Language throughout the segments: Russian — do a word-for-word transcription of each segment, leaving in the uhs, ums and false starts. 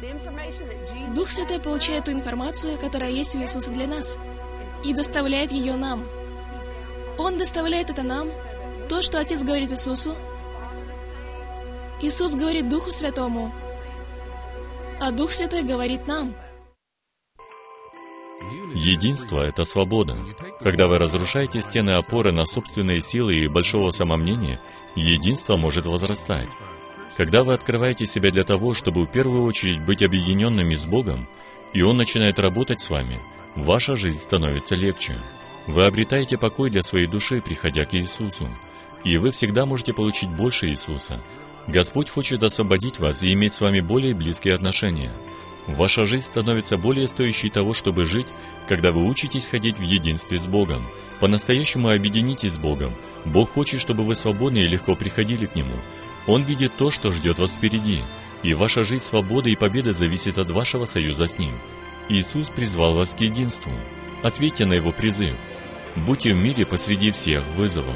Дух Святой получает ту информацию, которая есть у Иисуса для нас, и доставляет ее нам. Он доставляет это нам, то, что Отец говорит Иисусу. Иисус говорит Духу Святому, а Дух Святой говорит нам. Единство — это свобода. Когда вы разрушаете стены опоры на собственные силы и большого самомнения, единство может возрастать. Когда вы открываете себя для того, чтобы в первую очередь быть объединенными с Богом, и Он начинает работать с вами, ваша жизнь становится легче. Вы обретаете покой для своей души, приходя к Иисусу. И вы всегда можете получить больше Иисуса. Господь хочет освободить вас и иметь с вами более близкие отношения. Ваша жизнь становится более стоящей того, чтобы жить, когда вы учитесь ходить в единстве с Богом. По-настоящему объединитесь с Богом. Бог хочет, чтобы вы свободно и легко приходили к Нему. Он видит то, что ждет вас впереди, и ваша жизнь свободы и победы зависит от вашего союза с Ним. Иисус призвал вас к единству. Ответьте на Его призыв. Будьте в мире посреди всех вызовов.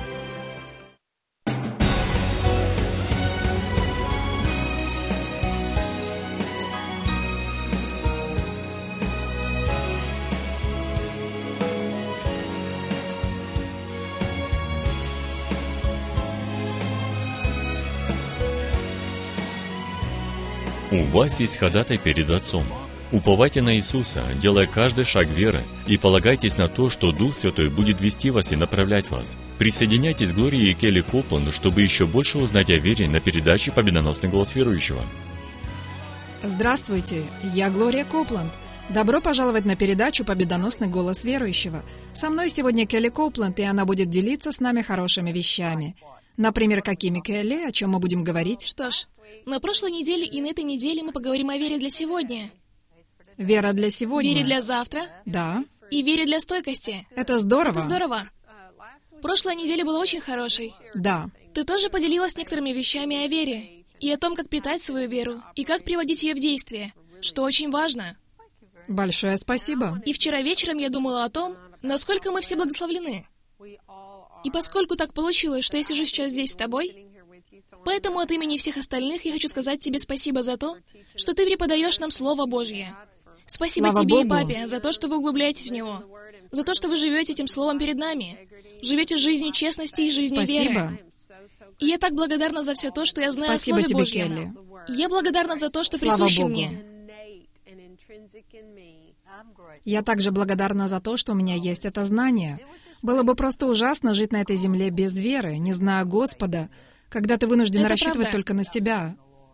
У вас есть ходатай перед Отцом. Уповайте на Иисуса, делая каждый шаг веры, и полагайтесь на то, что Дух Святой будет вести вас и направлять вас. Присоединяйтесь к Глории и Келли Копланд, чтобы еще больше узнать о вере на передаче «Победоносный голос верующего». Здравствуйте, я Глория Копланд. Добро пожаловать на передачу «Победоносный голос верующего». Со мной сегодня Келли Копланд, и она будет делиться с нами хорошими вещами. Например, какими, Келли, о чем мы будем говорить? Что ж, на прошлой неделе и на этой неделе мы поговорим о вере для сегодня. Вера для сегодня. Вере для завтра. Да. И вере для стойкости. Это здорово. Это здорово. Прошлая неделя была очень хорошей. Да. Ты тоже поделилась некоторыми вещами о вере. И о том, как питать свою веру. И как приводить ее в действие. Что очень важно. Большое спасибо. И вчера вечером я думала о том, насколько мы все благословлены. И поскольку так получилось, что я сижу сейчас здесь с тобой, поэтому от имени всех остальных я хочу сказать тебе спасибо за то, что ты преподаешь нам Слово Божье. Спасибо Слава тебе Богу. и папе за то, что вы углубляетесь в него, за то, что вы живете этим Словом перед нами, живете жизнью честности и жизнью Спасибо. веры. И я так благодарна за все то, что я знаю Спасибо о Слове тебе, Божьем. Келли. Я благодарна за то, что Слава присуще Богу. мне. Я также благодарна за то, что у меня есть это знание. Было бы просто ужасно жить на этой земле без веры, не зная Господа, когда ты вынужден Это рассчитывать правда. только на себя.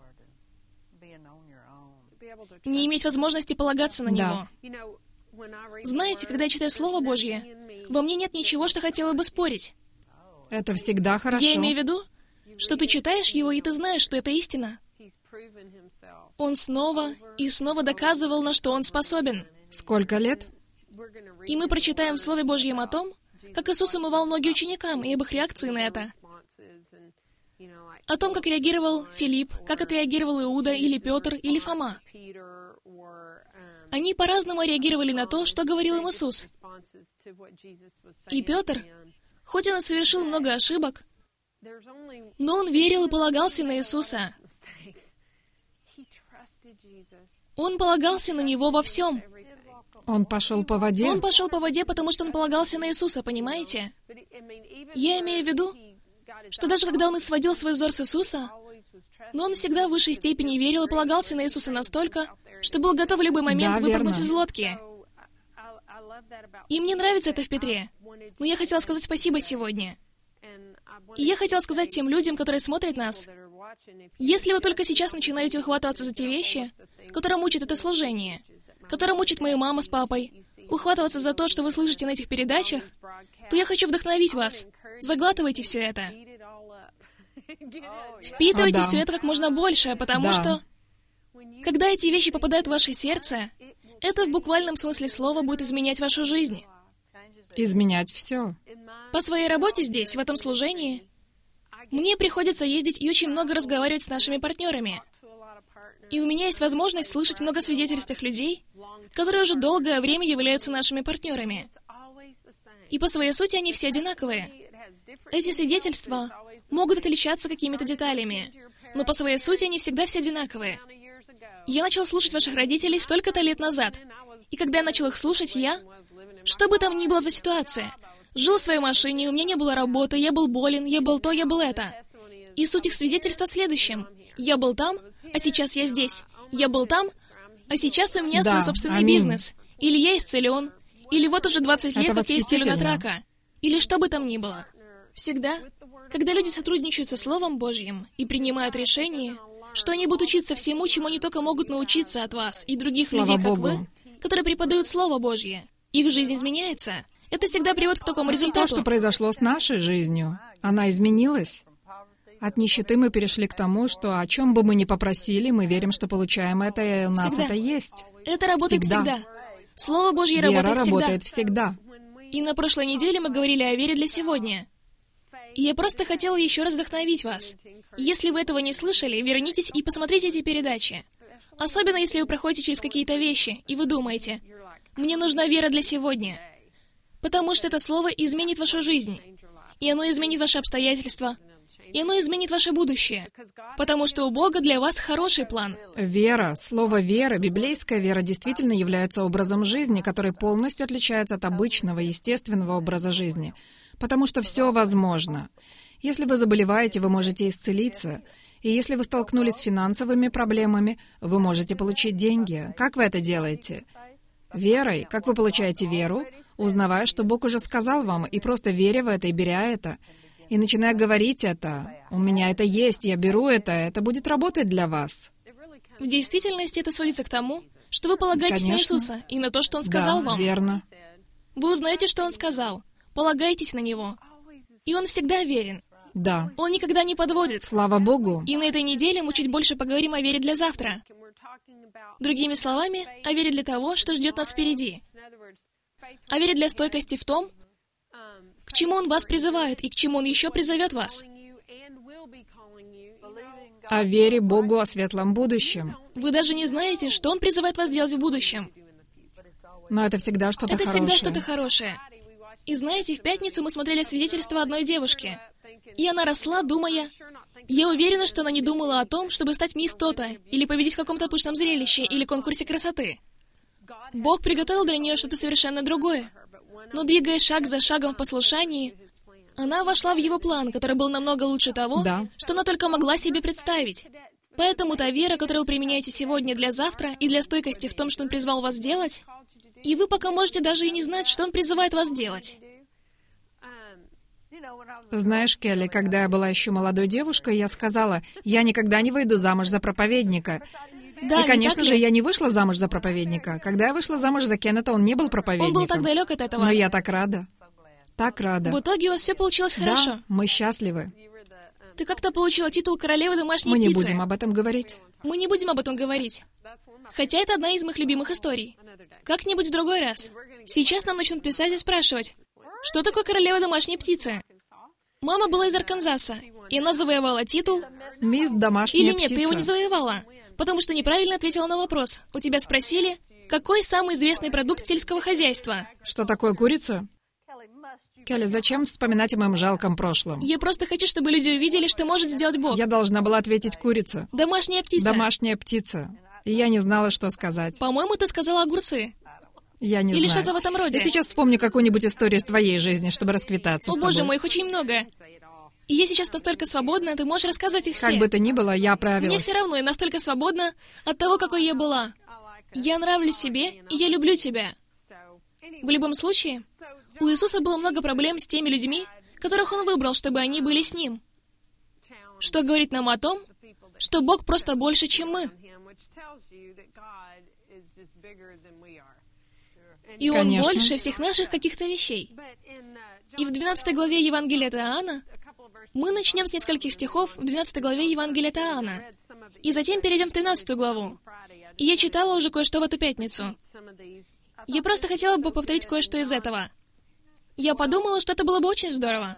Не иметь возможности полагаться на Да. Него. Знаете, когда я читаю Слово Божье, во мне нет ничего, что хотела бы спорить. Это всегда хорошо. Я имею в виду, что ты читаешь его, и ты знаешь, что это истина. Он снова и снова доказывал, на что он способен. Сколько лет? И мы прочитаем в Слове Божьем о том, как Иисус умывал ноги ученикам, и об их реакции на это. О том, как реагировал Филипп, как отреагировал Иуда, или Петр, или Фома. Они по-разному реагировали на то, что говорил им Иисус. И Петр, хоть он и совершил много ошибок, но он верил и полагался на Иисуса. Он полагался на Него во всем. Он пошел по воде? Он пошел по воде, потому что он полагался на Иисуса, понимаете? Я имею в виду, что даже когда он и сводил свой взор с Иисуса, но он всегда в высшей степени верил и полагался на Иисуса настолько, что был готов в любой момент Да, выпрыгнуть верно. из лодки. И мне нравится это в Петре. Но я хотела сказать спасибо сегодня. И я хотела сказать тем людям, которые смотрят нас, если вы только сейчас начинаете ухватываться за те вещи, которым учит это служение, которым учит моя мама с папой, ухватываться за то, что вы слышите на этих передачах, то я хочу вдохновить вас. Заглатывайте все это. Впитывайте О, да. все это как можно больше, потому Да. что, когда эти вещи попадают в ваше сердце, это в буквальном смысле слова будет изменять вашу жизнь. Изменять все. По своей работе здесь, в этом служении, мне приходится ездить и очень много разговаривать с нашими партнерами. И у меня есть возможность слышать много свидетельств людей, которые уже долгое время являются нашими партнерами. И по своей сути они все одинаковые. Эти свидетельства могут отличаться какими-то деталями, но по своей сути они всегда все одинаковые. Я начал слушать ваших родителей столько-то лет назад. И когда я начал их слушать, я... Что бы там ни было за ситуация, жил в своей машине, у меня не было работы, я был болен, я был то, я был это. И суть их свидетельства в следующем. Я был там, а сейчас я здесь. Я был там, а сейчас у меня да, свой собственный аминь. бизнес. Или я исцелен. Или вот уже двадцать лет, Это как я исцелен от восхитительно. рака. Или что бы там ни было. Всегда, когда люди сотрудничают со Словом Божьим и принимают решение, что они будут учиться всему, чему они только могут научиться от вас и других Слава людей, как Богу. вы, которые преподают Слово Божье, их жизнь изменяется. Это всегда приводит к такому То, результату. что произошло с нашей жизнью, она изменилась. От нищеты мы перешли к тому, что о чем бы мы ни попросили, мы верим, что получаем это, и у нас Всегда. это есть. Это работает Всегда. всегда. Слово Божье Вера работает всегда. работает всегда. И на прошлой неделе мы говорили о вере для сегодня. И я просто хотела еще раз вдохновить вас. Если вы этого не слышали, вернитесь и посмотрите эти передачи. Особенно, если вы проходите через какие-то вещи, и вы думаете, «Мне нужна вера для сегодня». Потому что это слово изменит вашу жизнь. И оно изменит ваши обстоятельства. И оно изменит ваше будущее. Потому что у Бога для вас хороший план. Вера, слово «вера», библейская вера действительно является образом жизни, который полностью отличается от обычного, естественного образа жизни. Потому что все возможно. Если вы заболеваете, вы можете исцелиться. И если вы столкнулись с финансовыми проблемами, вы можете получить деньги. Как вы это делаете? Верой. Как вы получаете веру? Узнавая, что Бог уже сказал вам, и просто веря в это и беря это. И начиная говорить это, «У меня это есть, я беру это», это будет работать для вас. В действительности это сводится к тому, что вы полагаетесь Конечно. на Иисуса и на то, что Он сказал Да, вам. верно. Вы узнаете, что Он сказал. Полагайтесь на Него. И Он всегда верен. Да. Он никогда не подводит. Слава Богу. И на этой неделе мы чуть больше поговорим о вере для завтра. Другими словами, о вере для того, что ждет нас впереди. О вере для стойкости в том, к чему Он вас призывает и к чему Он еще призовет вас. О вере Богу о светлом будущем. Вы даже не знаете, что Он призывает вас делать в будущем. Но это всегда что-то Это хорошее. всегда что-то хорошее. И знаете, в пятницу мы смотрели свидетельство одной девушки. И она росла, думая... Я уверена, что она не думала о том, чтобы стать мисс То-то, или победить в каком-то пышном зрелище, или конкурсе красоты. Бог приготовил для нее что-то совершенно другое. Но двигая шаг за шагом в послушании, она вошла в Его план, который был намного лучше того, Да. что она только могла себе представить. Поэтому та вера, которую вы применяете сегодня для завтра и для стойкости в том, что Он призвал вас делать, и вы пока можете даже и не знать, что Он призывает вас делать. Знаешь, Келли, когда я была еще молодой девушкой, я сказала, я никогда не выйду замуж за проповедника. Да, И, не конечно так же, ли? я не вышла замуж за проповедника. Когда я вышла замуж за Кеннета, он не был проповедником. Он был так далек от этого. Но я так рада. Так рада. В итоге у вас все получилось хорошо. Да, мы счастливы. Ты как-то получила титул королевы домашней Мы не птицы. будем об этом говорить. Мы не будем об этом говорить. Хотя это одна из моих любимых историй. Как-нибудь в другой раз. Сейчас нам начнут писать и спрашивать, что такое королева домашней птицы? Мама была из Арканзаса, и она завоевала титул. Мисс домашняя Или нет, птица. ты его не завоевала, потому что неправильно ответила на вопрос. У тебя спросили, какой самый известный продукт сельского хозяйства? Что такое курица? Келли, зачем вспоминать о моем жалком прошлом? Я просто хочу, чтобы люди увидели, что может сделать Бог. Я должна была ответить курица. Домашняя птица. Домашняя птица. И я не знала, что сказать. По-моему, ты сказала огурцы. Я не Или знаю. что-то в этом роде. Я сейчас вспомню какую-нибудь историю из твоей жизни, чтобы расквитаться О с боже тобой. мой, их очень много. И я сейчас настолько свободна, ты можешь рассказывать их все. Как бы то ни было, я Мне оправилась. все равно, я настолько свободна от того, какой я была. Я нравлюсь себе, и я люблю тебя. В любом случае, у Иисуса было много проблем с теми людьми, которых Он выбрал, чтобы они были с Ним. Что говорит нам о том, что Бог просто больше, чем мы. И Он Конечно. больше всех наших каких-то вещей. И в двенадцатой главе Евангелия от Иоанна мы начнем с нескольких стихов в двенадцатой главе Евангелия от Иоанна. И затем перейдем в тринадцатую главу. И я читала уже кое-что в эту пятницу. Я просто хотела бы повторить кое-что из этого. Я подумала, что это было бы очень здорово.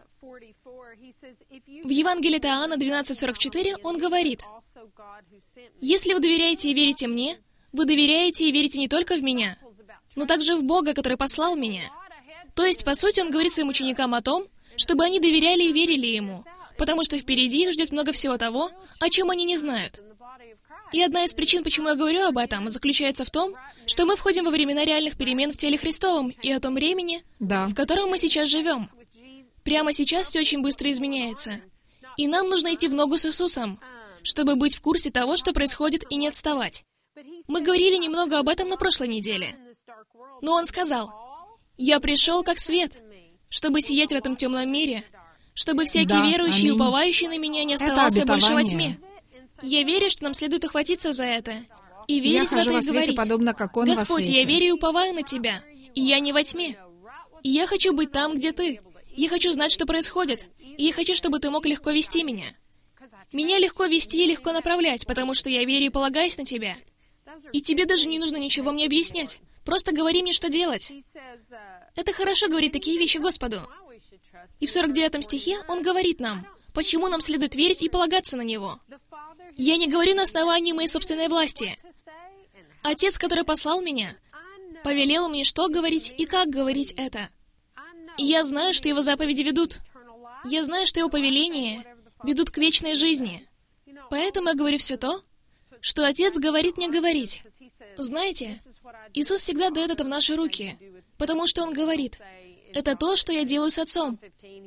В Евангелии от Иоанна двенадцать сорок четыре он говорит, «Если вы доверяете и верите мне, вы доверяете и верите не только в меня, но также в Бога, который послал меня». То есть, по сути, он говорит своим ученикам о том, чтобы они доверяли и верили Ему, потому что впереди их ждет много всего того, о чем они не знают. И одна из причин, почему я говорю об этом, заключается в том, что мы входим во времена реальных перемен в теле Христовом и о том времени, Да. в котором мы сейчас живем. Прямо сейчас все очень быстро изменяется. И нам нужно идти в ногу с Иисусом, чтобы быть в курсе того, что происходит, и не отставать. Мы говорили немного об этом на прошлой неделе. Но Он сказал: «Я пришел как свет, чтобы сиять в этом темном мире, чтобы всякий Да, верующий и аминь. уповающий на Меня не Это оставался больше во обетование. тьме». Я верю, что нам следует ухватиться за это. И Я верить в хожу это во и свете, говорить: подобно как Он во «Господь, свете». я верю и уповаю на Тебя, и я не во тьме. И я хочу быть там, где Ты. Я хочу знать, что происходит. И я хочу, чтобы Ты мог легко вести меня. Меня легко вести и легко направлять, потому что я верю и полагаюсь на Тебя. И Тебе даже не нужно ничего мне объяснять. Просто говори мне, что делать. Это хорошо говорить такие вещи Господу. И в сорок девятом стихе Он говорит нам, почему нам следует верить и полагаться на Него. Я не говорю на основании моей собственной власти. Отец, который послал Меня, повелел мне, что говорить и как говорить это. И я знаю, что Его заповеди ведут. Я знаю, что Его повеления ведут к вечной жизни. Поэтому я говорю все то, что Отец говорит мне говорить. Знаете, Иисус всегда дает это в наши руки, потому что Он говорит: «Это то, что я делаю с Отцом.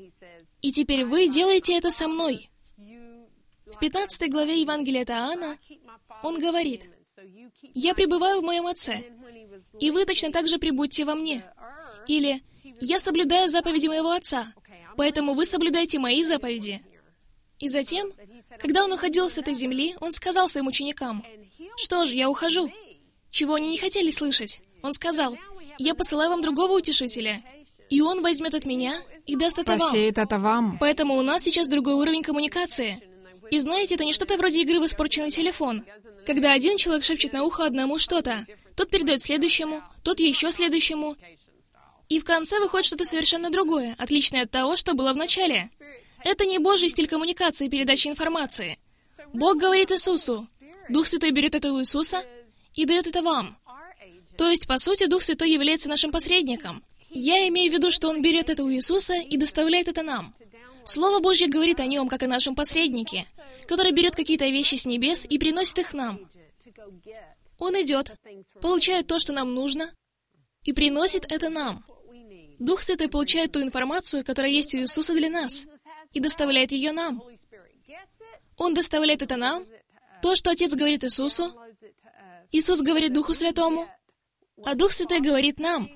И теперь вы делаете это со мной». В пятнадцатой главе Евангелия от Иоанна Он говорит: «Я пребываю в Моем Отце, и вы точно так же пребудьте во Мне». Или «Я соблюдаю заповеди Моего Отца, поэтому вы соблюдайте Мои заповеди». И затем, когда Он уходил с этой земли, Он сказал своим ученикам: «Что ж, я ухожу». Чего они не хотели слышать. Он сказал: «Я посылаю вам другого утешителя, и Он возьмет от Меня и даст это вам». Посеет это вам. Поэтому у нас сейчас другой уровень коммуникации. И знаете, это не что-то вроде игры в испорченный телефон, когда один человек шепчет на ухо одному что-то, тот передает следующему, тот еще следующему, и в конце выходит что-то совершенно другое, отличное от того, что было в начале. Это не Божий стиль коммуникации и передачи информации. Бог говорит Иисусу, Дух Святой берет это у Иисуса и дает это вам. То есть, по сути, Дух Святой является нашим посредником. Я имею в виду, что Он берет это у Иисуса и доставляет это нам. Слово Божье говорит о Нем, как о нашем посреднике, который берет какие-то вещи с небес и приносит их нам. Он идет, получает то, что нам нужно, и приносит это нам. Дух Святой получает ту информацию, которая есть у Иисуса для нас, и доставляет ее нам. Он доставляет это нам, то, что Отец говорит Иисусу, Иисус говорит Духу Святому, а Дух Святой говорит нам.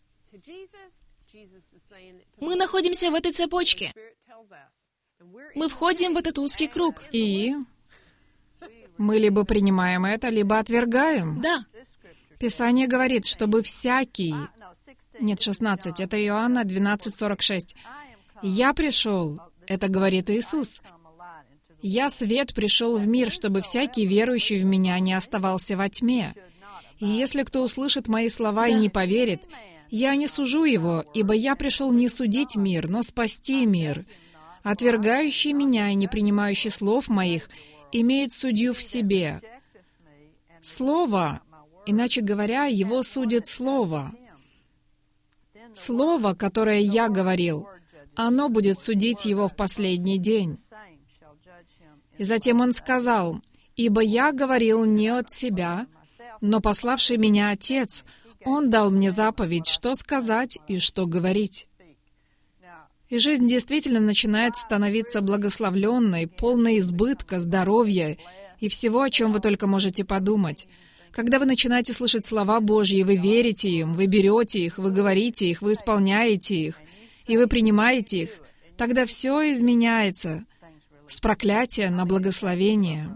Мы находимся в этой цепочке. Мы входим в этот узкий круг. И мы либо принимаем это, либо отвергаем. Да. Писание говорит, чтобы всякий... Нет, шестнадцать, это Иоанна двенадцать сорок шесть. «Я пришел», это говорит Иисус. «Я, свет, пришел в мир, чтобы всякий верующий в Меня не оставался во тьме. И если кто услышит Мои слова и не поверит, я не сужу его, ибо я пришел не судить мир, но спасти мир. Отвергающий Меня и не принимающий слов Моих имеет судью в себе». Слово, иначе говоря, его судит Слово. Слово, которое я говорил, оно будет судить его в последний день. И затем он сказал: «Ибо я говорил не от себя, но пославший меня Отец, Он дал мне заповедь, что сказать и что говорить». И жизнь действительно начинает становиться благословленной, полной избытка, здоровья и всего, о чем вы только можете подумать. Когда вы начинаете слышать слова Божьи, вы верите им, вы берете их, вы говорите их, вы исполняете их, и вы принимаете их, тогда все изменяется с проклятия на благословение.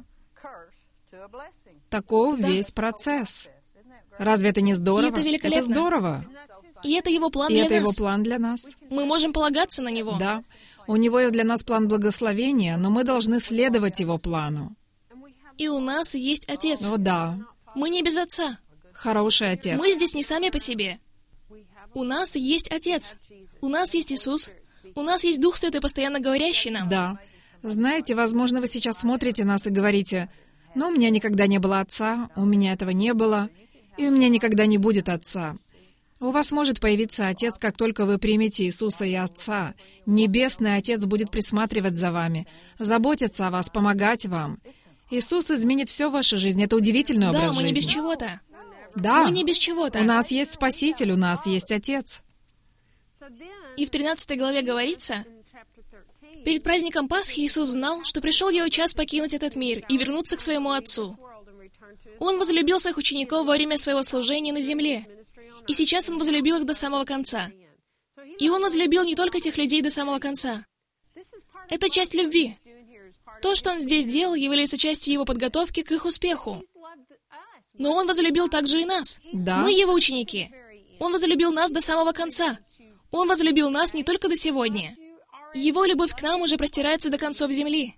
Таков Да. весь процесс. Разве это не здорово? И это великолепно. Это здорово. И это Его план И для это Его нас. план для нас. Мы можем полагаться на Него. Да. У Него есть для нас план благословения, но мы должны следовать Его плану. И у нас есть Отец. О, да. Мы не без Отца. Хороший Отец. Мы здесь не сами по себе. У нас есть Отец. У нас есть Иисус. У нас есть Дух Святой, постоянно говорящий нам. Да. Знаете, возможно, вы сейчас смотрите нас и говорите: «Ну, у меня никогда не было Отца, у меня этого не было, и у меня никогда не будет Отца». У вас может появиться Отец, как только вы примете Иисуса и Отца. Небесный Отец будет присматривать за вами, заботиться о вас, помогать вам. Иисус изменит все в вашей жизни. Это удивительный образ жизни. Да, мы не без чего-то. Да. Мы не без чего-то. У нас есть Спаситель, у нас есть Отец. И в тринадцатой главе говорится, перед праздником Пасхи Иисус знал, что пришел Его час покинуть этот мир и вернуться к своему Отцу. Он возлюбил своих учеников во время своего служения на земле, и сейчас Он возлюбил их до самого конца. И Он возлюбил не только этих людей до самого конца. Это часть любви. То, что Он здесь делал, является частью Его подготовки к их успеху. Но Он возлюбил также и нас. Да. Мы Его ученики. Он возлюбил нас до самого конца. Он возлюбил нас не только до сегодня. Его любовь к нам уже простирается до концов земли.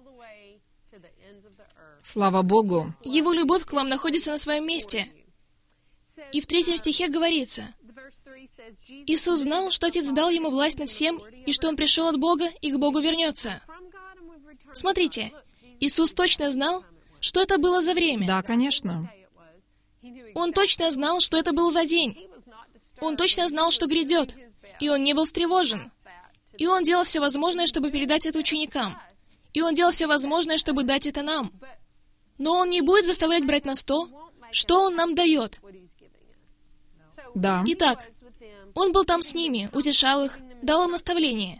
Слава Богу. Его любовь к вам находится на своем месте. И в третьем стихе говорится, Иисус знал, что Отец дал Ему власть над всем, и что Он пришел от Бога и к Богу вернется. Смотрите, Иисус точно знал, что это было за время. Да, конечно. Он точно знал, что это был за день. Он точно знал, что грядет. И Он не был встревожен. И Он делал все возможное, чтобы передать это ученикам. И Он делал все возможное, чтобы дать это нам. Но Он не будет заставлять брать нас то, что Он нам дает. Да. Итак, Он был там с ними, утешал их, дал им наставление.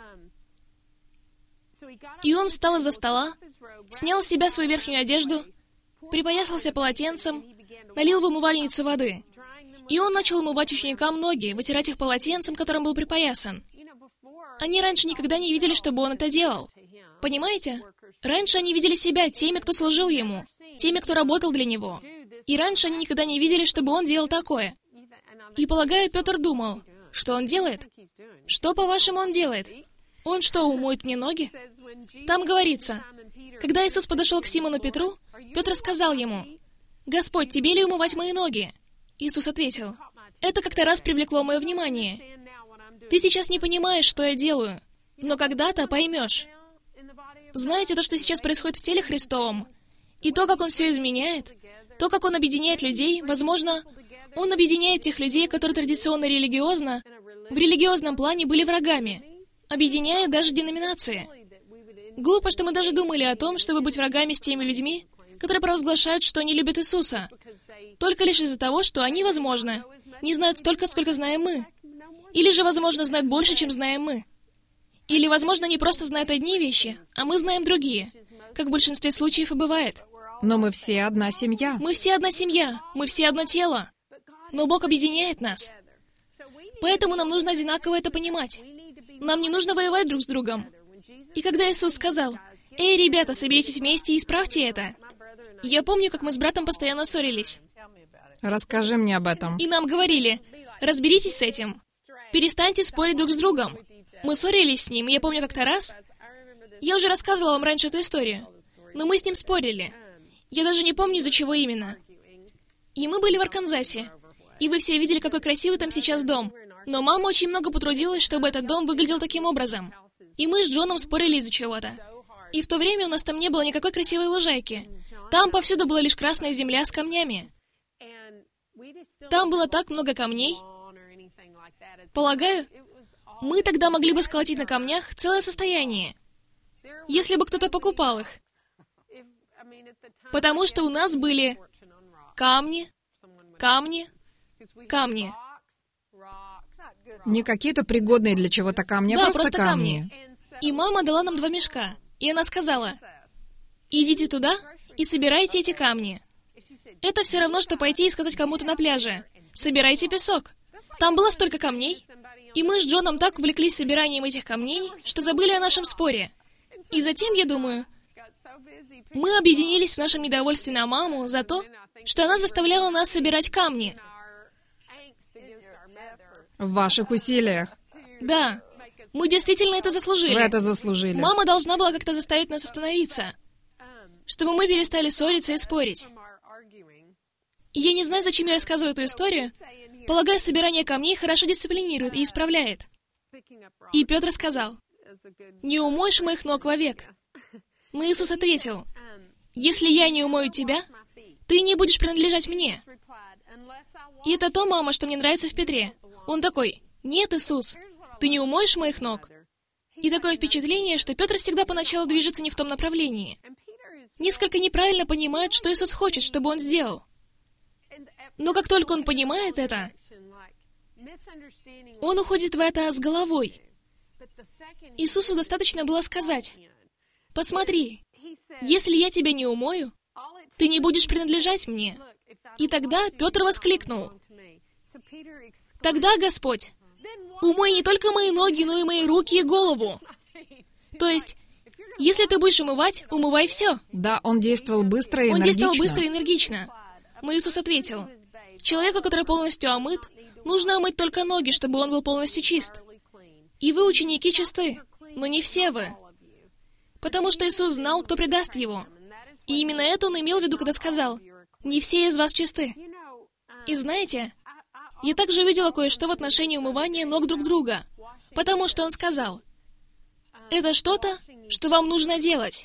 И Он встал из-за стола, снял с себя свою верхнюю одежду, припоясался полотенцем, налил в умывальницу воды. И Он начал умывать ученикам ноги, вытирать их полотенцем, которым был припоясан. Они раньше никогда не видели, чтобы Он это делал. Понимаете? Раньше они видели себя теми, кто служил Ему, теми, кто работал для Него. И раньше они никогда не видели, чтобы Он делал такое. И, полагаю, Петр думал, что Он делает? Что, по-вашему, Он делает? Он что, умоет мне ноги? Там говорится, когда Иисус подошел к Симону Петру, Петр сказал Ему, «Господь, тебе ли умывать мои ноги?» Иисус ответил, «Это как-то раз привлекло мое внимание. Ты сейчас не понимаешь, что я делаю, но когда-то поймешь». Знаете, то, что сейчас происходит в теле Христовом, и то, как Он все изменяет, то, как Он объединяет людей, возможно, Он объединяет тех людей, которые традиционно религиозно, в религиозном плане были врагами, объединяет даже деноминации. Глупо, что мы даже думали о том, чтобы быть врагами с теми людьми, которые провозглашают, что они любят Иисуса, только лишь из-за того, что они, возможно, не знают столько, сколько знаем мы. Или же, возможно, знают больше, чем знаем мы. Или, возможно, они просто знают одни вещи, а мы знаем другие, как в большинстве случаев и бывает. Но мы все одна семья. Мы все одна семья, мы все одно тело. Но Бог объединяет нас. Поэтому нам нужно одинаково это понимать. Нам не нужно воевать друг с другом. И когда Иисус сказал, «Эй, ребята, соберитесь вместе и исправьте это», я помню, как мы с братом постоянно ссорились. Расскажи мне об этом. И нам говорили, «Разберитесь с этим. Перестаньте спорить друг с другом». Мы ссорились с ним, и я помню как-то раз... Я уже рассказывала вам раньше эту историю, но мы с ним спорили. Я даже не помню, из-за чего именно. И мы были в Арканзасе. И вы все видели, какой красивый там сейчас дом. Но мама очень много потрудилась, чтобы этот дом выглядел таким образом. И мы с Джоном спорили из-за чего-то. И в то время у нас там не было никакой красивой лужайки. Там повсюду была лишь красная земля с камнями. Там было так много камней. Полагаю, мы тогда могли бы сколотить на камнях целое состояние, если бы кто-то покупал их. Потому что у нас были камни, камни, камни. Не какие-то пригодные для чего-то камни, да, а просто, просто камни. камни. И мама дала нам два мешка. И она сказала, идите туда и собирайте эти камни. Это все равно, что пойти и сказать кому-то на пляже, собирайте песок. Там было столько камней. И мы с Джоном так увлеклись собиранием этих камней, что забыли о нашем споре. И затем, я думаю, мы объединились в нашем недовольстве на маму за то, что она заставляла нас собирать камни. В ваших усилиях. Да, мы действительно это заслужили. Вы это заслужили. Мама должна была как-то заставить нас остановиться, чтобы мы перестали ссориться и спорить. И я не знаю, зачем я рассказываю эту историю. Полагаю, собирание камней хорошо дисциплинирует и исправляет. И Петр сказал, «Не умоешь моих ног вовек». Но Иисус ответил, «Если я не умою тебя, ты не будешь принадлежать мне». И это то, мама, что мне нравится в Петре. Он такой, «Нет, Иисус, ты не умоешь моих ног». И такое впечатление, что Петр всегда поначалу движется не в том направлении. несколько неправильно понимают, что Иисус хочет, чтобы Он сделал. Но как только он понимает это, он уходит в это с головой. Иисусу достаточно было сказать: «Посмотри, если я тебя не умою, ты не будешь принадлежать мне». И тогда Петр воскликнул: «Тогда, Господь, умой не только мои ноги, но и мои руки и голову». То есть, если ты будешь умывать, умывай все. Да, он действовал быстро и Он энергично. действовал быстро и энергично. Но Иисус ответил: «Человеку, который полностью омыт, нужно омыть только ноги, чтобы он был полностью чист. И вы, ученики, чисты, но не все вы». Потому что Иисус знал, кто предаст Его. И именно это Он имел в виду, когда сказал: «Не все из вас чисты». И знаете, я также увидела кое-что в отношении умывания ног друг друга, потому что Он сказал: «Это что-то, что вам нужно делать».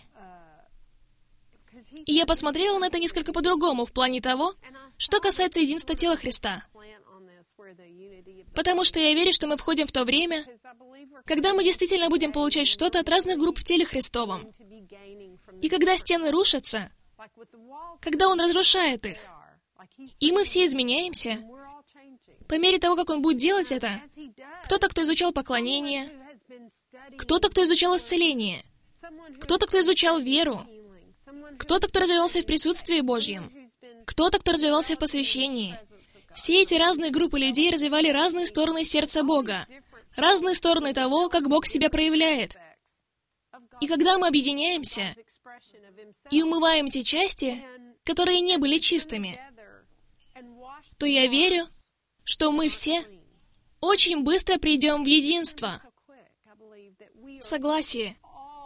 И я посмотрела на это несколько по-другому в плане того, что касается единства тела Христа. Потому что я верю, что мы входим в то время, когда мы действительно будем получать что-то от разных групп в теле Христовом. И когда стены рушатся, когда Он разрушает их, и мы все изменяемся, по мере того, как Он будет делать это, кто-то, кто изучал поклонение, кто-то, кто изучал исцеление, кто-то, кто изучал веру, кто-то, кто развивался в присутствии Божьем, кто-то, кто развивался в посвящении. Все эти разные группы людей развивали разные стороны сердца Бога, разные стороны того, как Бог себя проявляет. И когда мы объединяемся и умываем те части, которые не были чистыми, то я верю, что мы все очень быстро придем в единство. Согласие.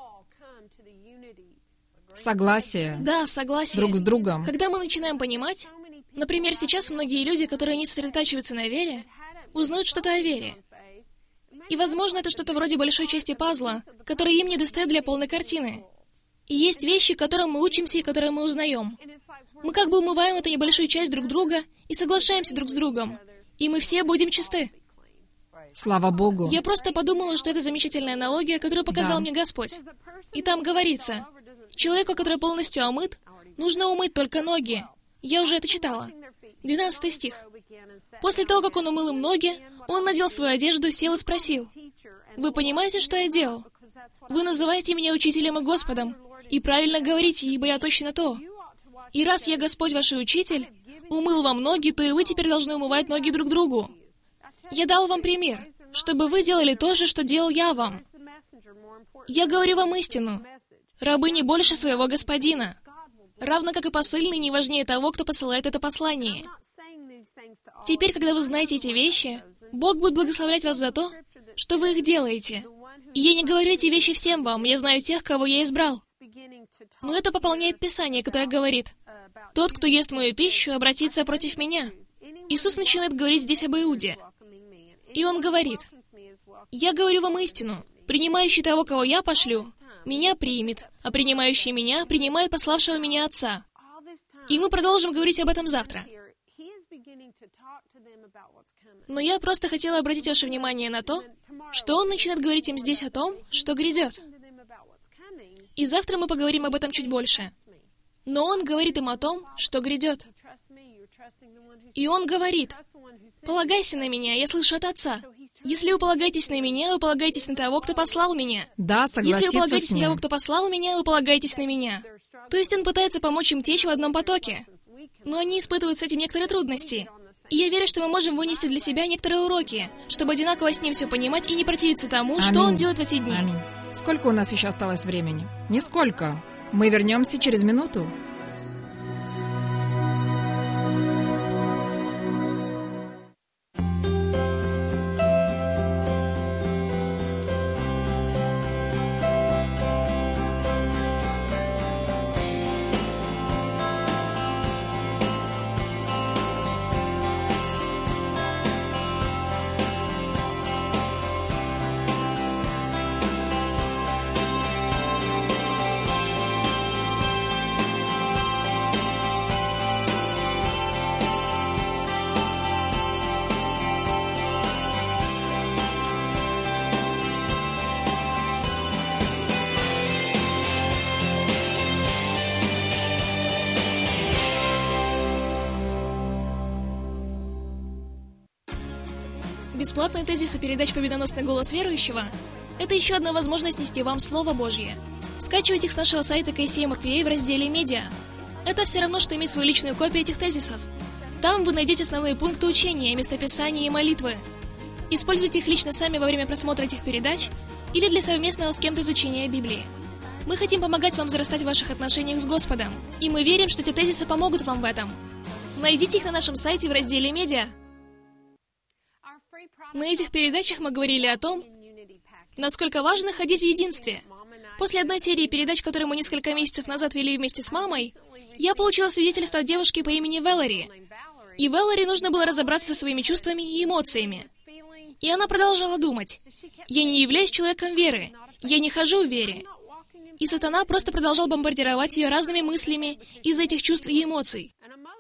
Согласие. Да, согласие. Друг с другом. Когда мы начинаем понимать, например, сейчас многие люди, которые не сосредотачиваются на вере, узнают что-то о вере. И, возможно, это что-то вроде большой части пазла, который им не достает для полной картины. И есть вещи, которым мы учимся и которые мы узнаем. Мы как бы умываем эту небольшую часть друг друга и соглашаемся друг с другом. И мы все будем чисты. Слава Богу. Я просто подумала, что это замечательная аналогия, которую показал Да. мне Господь. И там говорится: человеку, который полностью омыт, нужно умыть только ноги. Я уже это читала. двенадцатый стих. После того, как он умыл им ноги, он надел свою одежду, сел и спросил: «Вы понимаете, что я делал? Вы называете меня учителем и Господом, и правильно говорите, ибо я точно то. И раз я Господь ваш учитель, умыл вам ноги, то и вы теперь должны умывать ноги друг другу. Я дал вам пример, чтобы вы делали то же, что делал я вам. Я говорю вам истину. Рабы не больше своего господина, равно как и посыльный не важнее того, кто посылает это послание». Теперь, когда вы знаете эти вещи, Бог будет благословлять вас за то, что вы их делаете. И я не говорю эти вещи всем вам, я знаю тех, кого я избрал. Но это пополняет Писание, которое говорит: «Тот, кто ест мою пищу, обратится против меня». Иисус начинает говорить здесь об Иуде. И Он говорит: «Я говорю вам истину. Принимающий того, кого я пошлю, меня примет, а принимающий меня принимает пославшего меня Отца». И мы продолжим говорить об этом завтра. Но я просто хотела обратить ваше внимание на то, что Он начинает говорить им здесь о том, что грядет. И завтра мы поговорим об этом чуть больше. Но Он говорит им о том, что грядет. И Он говорит: «Полагайся на Меня, я слышу от Отца. Если вы полагаетесь на Меня, вы полагаетесь на того, кто послал Меня. Да, согласиться Если вы полагаетесь с на ним. того, кто послал Меня, вы полагаетесь на Меня». То есть Он пытается помочь им течь в одном потоке. Но они испытывают с этим некоторые трудности. И я верю, что мы можем вынести для себя некоторые уроки, чтобы одинаково с Ним все понимать и не противиться тому, Аминь. что Он делает в эти дни. Аминь. Сколько у нас еще осталось времени? Нисколько. Мы вернемся через минуту. Бесплатные тезисы передач «Победоносный голос верующего» — это еще одна возможность нести вам Слово Божье. Скачивайте их с нашего сайта кей си эм точка ар к ей в разделе «Медиа». Это все равно, что иметь свою личную копию этих тезисов. Там вы найдете основные пункты учения, местописания и молитвы. Используйте их лично сами во время просмотра этих передач или для совместного с кем-то изучения Библии. Мы хотим помогать вам взрастать в ваших отношениях с Господом, и мы верим, что эти тезисы помогут вам в этом. Найдите их на нашем сайте в разделе «Медиа». На этих передачах мы говорили о том, насколько важно ходить в единстве. После одной серии передач, которые мы несколько месяцев назад вели вместе с мамой, я получила свидетельство от девушки по имени Вэлори. И Вэлори нужно было разобраться со своими чувствами и эмоциями. И она продолжала думать: «Я не являюсь человеком веры, я не хожу в вере». И сатана просто продолжал бомбардировать ее разными мыслями из этих чувств и эмоций.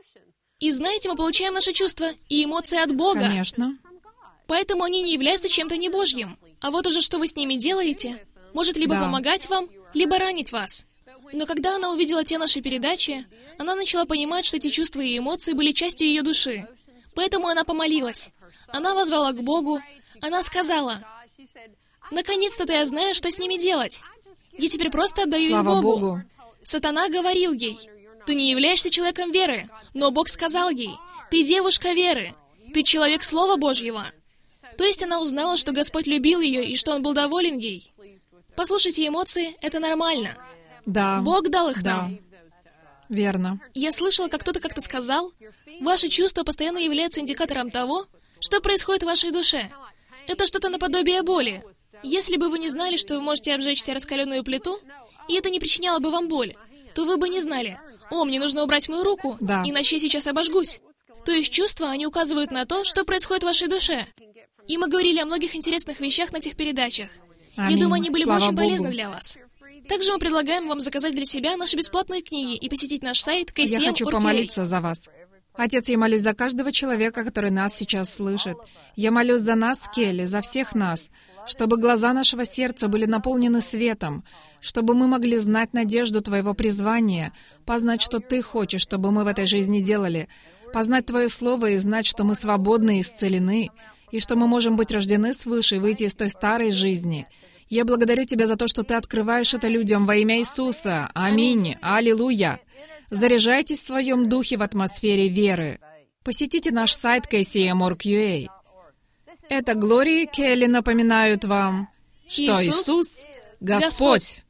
И знаете, мы получаем наши чувства и эмоции от Бога. Конечно. Поэтому они не являются чем-то небожьим. А вот уже что вы с ними делаете, может либо Да. помогать вам, либо ранить вас. Но когда она увидела те наши передачи, она начала понимать, что эти чувства и эмоции были частью ее души. Поэтому она помолилась. Она воззвала к Богу. Она сказала: «Наконец-то я знаю, что с ними делать. Я теперь просто отдаю Слава их Богу». Богу. Сатана говорил ей: «Ты не являешься человеком веры». Но Бог сказал ей: «Ты девушка веры. Ты человек Слова Божьего». То есть она узнала, что Господь любил ее и что Он был доволен ей. Послушайте, эмоции — это нормально. Да. Бог дал их Да. нам. Верно. Я слышала, как кто-то как-то сказал, ваши чувства постоянно являются индикатором того, что происходит в вашей душе. Это что-то наподобие боли. Если бы вы не знали, что вы можете обжечься раскаленную плиту, и это не причиняло бы вам боль, то вы бы не знали: «О, мне нужно убрать мою руку, Да. иначе я сейчас обожгусь». То есть чувства, они указывают на то, что происходит в вашей душе. И мы говорили о многих интересных вещах на этих передачах. Аминь. Я думаю, они были бы Слава очень Богу. полезны для вас. Также мы предлагаем вам заказать для себя наши бесплатные книги и посетить наш сайт кей си эм Я точка хочу ар к ей. помолиться за вас. Отец, я молюсь за каждого человека, который нас сейчас слышит. Я молюсь за нас, Келли, за всех нас, чтобы глаза нашего сердца были наполнены светом, чтобы мы могли знать надежду Твоего призвания, познать, что Ты хочешь, чтобы мы в этой жизни делали, познать Твое Слово и знать, что мы свободны и исцелены, и что мы можем быть рождены свыше и выйти из той старой жизни. Я благодарю Тебя за то, что Ты открываешь это людям во имя Иисуса. Аминь. Аллилуйя. Заряжайтесь в своем духе в атмосфере веры. Посетите наш сайт кей си эм точка ар к ей. Это Глория и Келли напоминают вам, что Иисус Иисус — Господь. Господь.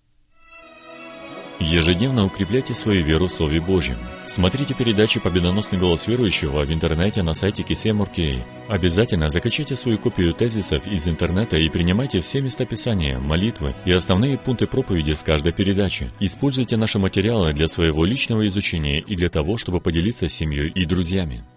Ежедневно укрепляйте свою веру в Слове Божьем. Смотрите передачи «Победоносный голос верующего» в интернете на сайте кей си эм точка ар к ей. Обязательно закачайте свою копию тезисов из интернета и принимайте все места Писания, молитвы и основные пункты проповеди с каждой передачи. Используйте наши материалы для своего личного изучения и для того, чтобы поделиться с семьей и друзьями.